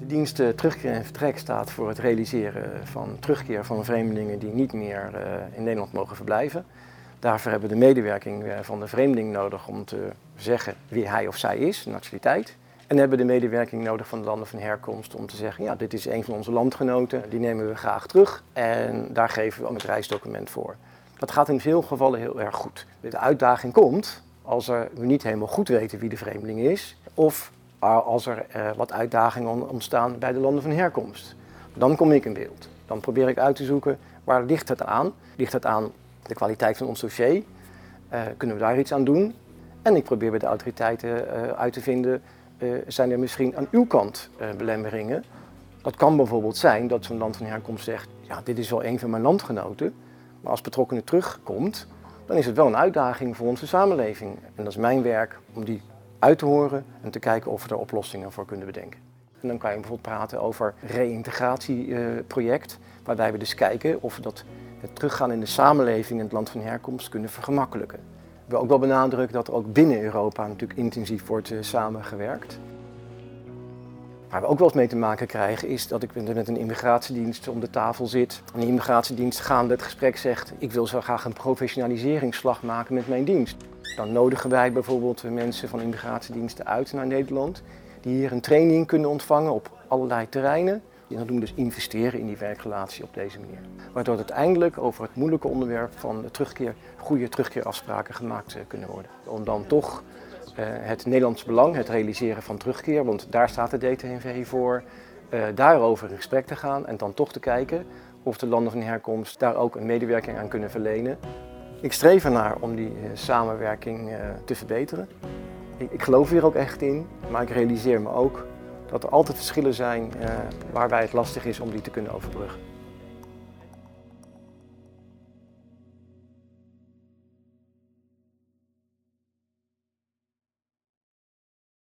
De dienst Terugkeer en Vertrek staat voor het realiseren van terugkeer van vreemdelingen die niet meer in Nederland mogen verblijven. Daarvoor hebben we de medewerking van de vreemdeling nodig om te zeggen wie hij of zij is, nationaliteit. En hebben de medewerking nodig van de landen van herkomst om te zeggen, ja, dit is een van onze landgenoten, die nemen we graag terug en daar geven we ook het reisdocument voor. Dat gaat in veel gevallen heel erg goed. De uitdaging komt als we niet helemaal goed weten wie de vreemdeling is of als er wat uitdagingen ontstaan bij de landen van herkomst. Dan kom ik in beeld. Dan probeer ik uit te zoeken waar ligt het aan. Ligt het aan de kwaliteit van ons dossier? Kunnen we daar iets aan doen? En ik probeer bij de autoriteiten uit te vinden, zijn er misschien aan uw kant belemmeringen? Dat kan bijvoorbeeld zijn dat zo'n land van herkomst zegt, ja, dit is wel een van mijn landgenoten, maar als betrokkenen terugkomt, dan is het wel een uitdaging voor onze samenleving. En dat is mijn werk om die uit te horen en te kijken of we er oplossingen voor kunnen bedenken. En dan kan je bijvoorbeeld praten over een reïntegratieproject, waarbij we dus kijken of we het teruggaan in de samenleving in het land van herkomst kunnen vergemakkelijken. Ik wil ook wel benadrukken dat er ook binnen Europa natuurlijk intensief wordt samengewerkt. Waar we ook wel eens mee te maken krijgen is dat ik met een immigratiedienst om de tafel zit. En die immigratiedienst gaande het gesprek zegt, ik wil zo graag een professionaliseringsslag maken met mijn dienst. Dan nodigen wij bijvoorbeeld mensen van immigratiediensten uit naar Nederland, die hier een training kunnen ontvangen op allerlei terreinen. En dat doen we dus investeren in die werkrelatie op deze manier. Waardoor uiteindelijk over het moeilijke onderwerp van de terugkeer, goede terugkeerafspraken gemaakt kunnen worden. Om dan toch het Nederlands belang, het realiseren van terugkeer, want daar staat de DTNV voor, daarover in gesprek te gaan en dan toch te kijken of de landen van herkomst daar ook een medewerking aan kunnen verlenen. Ik streef ernaar om die samenwerking te verbeteren. Ik geloof hier ook echt in, maar ik realiseer me ook dat er altijd verschillen zijn waarbij het lastig is om die te kunnen overbruggen.